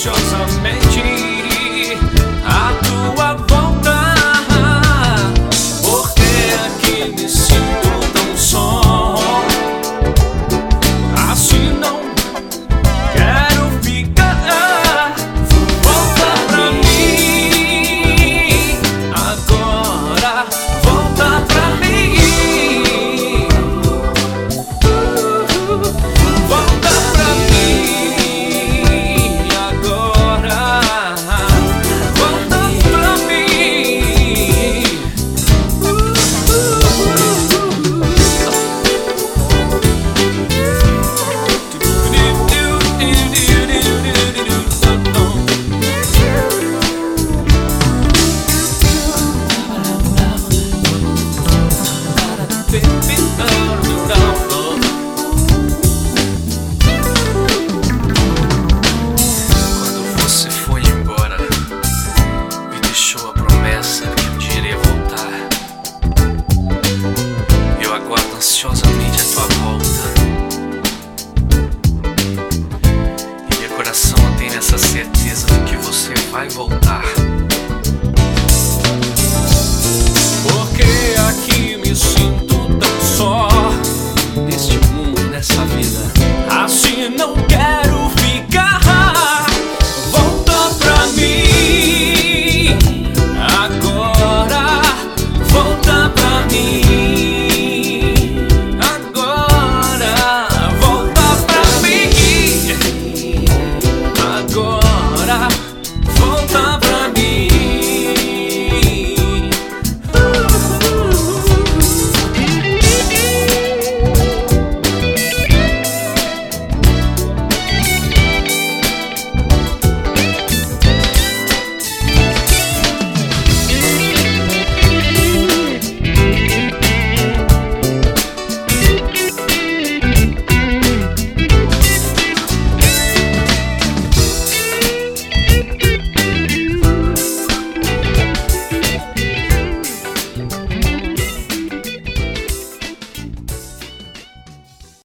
ansiosamente a tua volta, porque aqui me sinto tão só. Assim não quero ficar. Volta pra mim agora, volta pra mim. Volta pra mim agora, volta pra mim. Quando você foi embora, me deixou a promessa de que um dia iria voltar. Eu aguardo ansiosamente a tua volta, e meu coração tem essa certeza de que você vai voltar.